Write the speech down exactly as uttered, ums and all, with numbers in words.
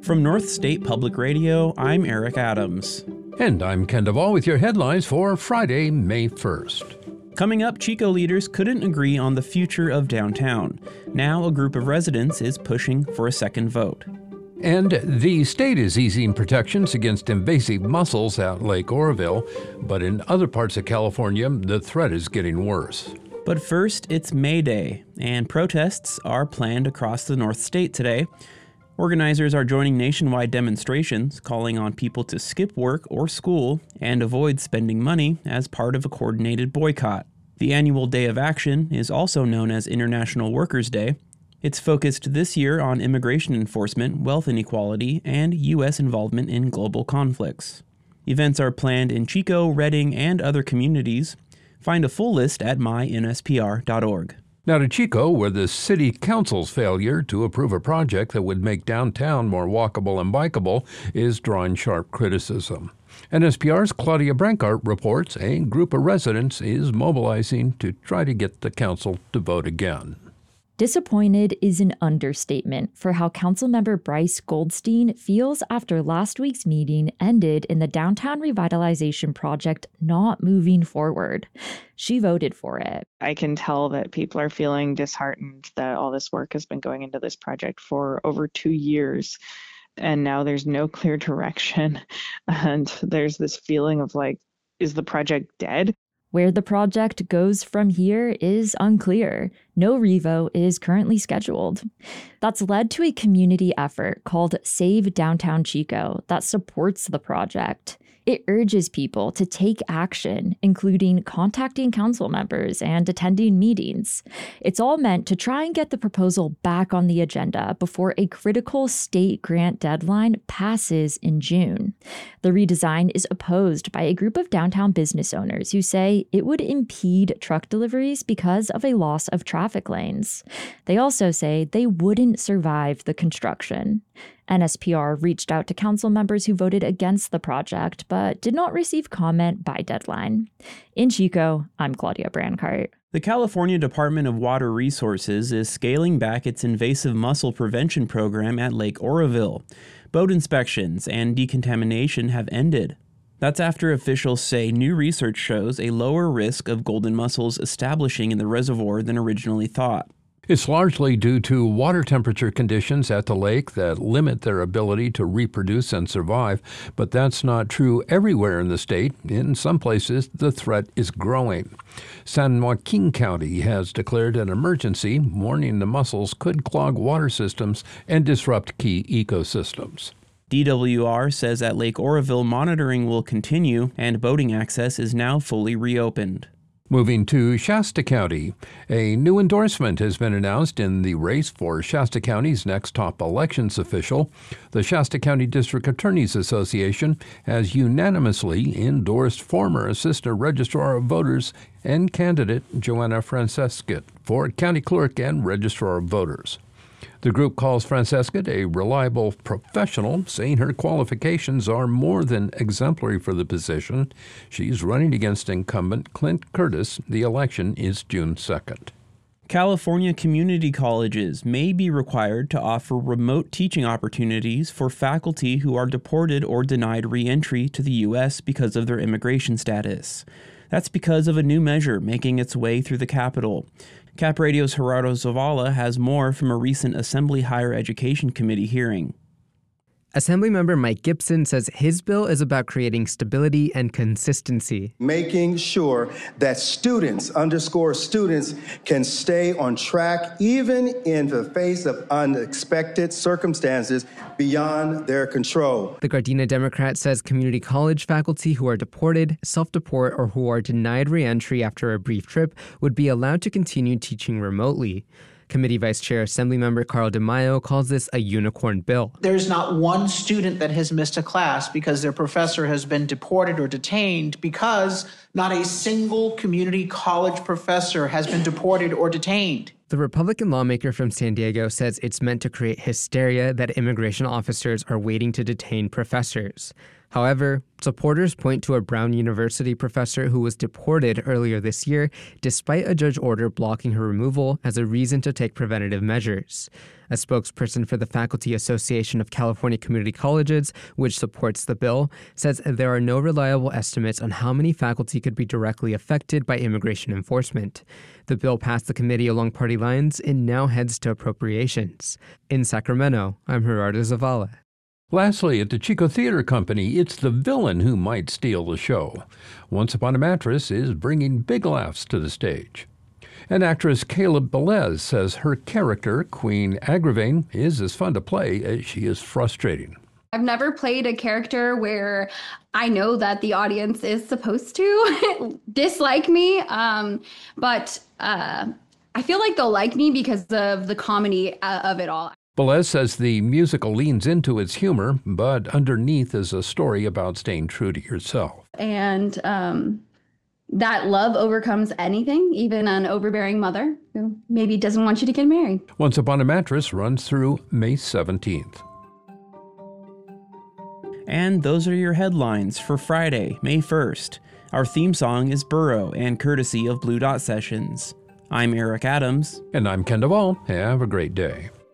From North State Public Radio, I'm Eric Adams. And I'm Ken Duvall with your headlines for Friday, May first. Coming up, Chico leaders couldn't agree on the future of downtown. Now a group of residents is pushing for a second vote. And the state is easing protections against invasive mussels at Lake Oroville, but in other parts of California, the threat is getting worse. But first, it's May Day, and protests are planned across the North State today. Organizers are joining nationwide demonstrations, calling on people to skip work or school and avoid spending money as part of a coordinated boycott. The annual Day of Action is also known as International Workers' Day. It's focused this year on immigration enforcement, wealth inequality, and U S involvement in global conflicts. Events are planned in Chico, Redding, and other communities. Find a full list at my N S P R dot org. Now to Chico, where the city council's failure to approve a project that would make downtown more walkable and bikeable is drawing sharp criticism. N S P R's Claudia Brancart reports a group of residents is mobilizing to try to get the council to vote again. Disappointed is an understatement for how Councilmember Bryce Goldstein feels after last week's meeting ended in the downtown revitalization project not moving forward. She voted for it. I can tell that people are feeling disheartened that all this work has been going into this project for over two years. And now there's no clear direction. And there's this feeling of like, is the project dead? Where the project goes from here is unclear. No revo is currently scheduled. That's led to a community effort called Save Downtown Chico that supports the project. It urges people to take action, including contacting council members and attending meetings. It's all meant to try and get the proposal back on the agenda before a critical state grant deadline passes in June. The redesign is opposed by a group of downtown business owners who say it would impede truck deliveries because of a loss of traffic lanes. They also say they wouldn't survive the construction. N S P R reached out to council members who voted against the project, but did not receive comment by deadline. In Chico, I'm Claudia Brancart. The California Department of Water Resources is scaling back its invasive mussel prevention program at Lake Oroville. Boat inspections and decontamination have ended. That's after officials say new research shows a lower risk of golden mussels establishing in the reservoir than originally thought. It's largely due to water temperature conditions at the lake that limit their ability to reproduce and survive, but that's not true everywhere in the state. In some places, the threat is growing. San Joaquin County has declared an emergency, warning the mussels could clog water systems and disrupt key ecosystems. D W R says at Lake Oroville monitoring will continue and boating access is now fully reopened. Moving to Shasta County, a new endorsement has been announced in the race for Shasta County's next top elections official. The Shasta County District Attorneys Association has unanimously endorsed former Assistant Registrar of Voters and candidate Joanna Francescott for County Clerk and Registrar of Voters. The group calls Francescott a reliable professional, saying her qualifications are more than exemplary for the position. She's running against incumbent Clint Curtis. The election is June second. California community colleges may be required to offer remote teaching opportunities for faculty who are deported or denied re-entry to the U S because of their immigration status. That's because of a new measure making its way through the Capitol. Cap Radio's Gerardo Zavala has more from a recent Assembly Higher Education Committee hearing. Assemblymember Mike Gibson says his bill is about creating stability and consistency. Making sure that students, underscore students, can stay on track even in the face of unexpected circumstances beyond their control. The Gardena Democrat says community college faculty who are deported, self-deport, or who are denied re-entry after a brief trip would be allowed to continue teaching remotely. Committee Vice Chair Assemblymember Carl DeMaio calls this a unicorn bill. There's not one student that has missed a class because their professor has been deported or detained, because not a single community college professor has been deported or detained. The Republican lawmaker from San Diego says it's meant to create hysteria that immigration officers are waiting to detain professors. However, supporters point to a Brown University professor who was deported earlier this year despite a judge order blocking her removal as a reason to take preventative measures. A spokesperson for the Faculty Association of California Community Colleges, which supports the bill, says there are no reliable estimates on how many faculty could be directly affected by immigration enforcement. The bill passed the committee along party lines and now heads to appropriations. In Sacramento, I'm Gerardo Zavala. Lastly, at the Chico Theater Company, it's the villain who might steal the show. Once Upon a Mattress is bringing big laughs to the stage. And actress Caleb Velez says her character, Queen Agravain, is as fun to play as she is frustrating. I've never played a character where I know that the audience is supposed to dislike me, um, but uh, I feel like they'll like me because of the comedy of it all. Velez says the musical leans into its humor, but underneath is a story about staying true to yourself. And um, that love overcomes anything, even an overbearing mother who maybe doesn't want you to get married. Once Upon a Mattress runs through May seventeenth. And those are your headlines for Friday, May first. Our theme song is Burrow and courtesy of Blue Dot Sessions. I'm Eric Adams. And I'm Ken Duvall. Have a great day.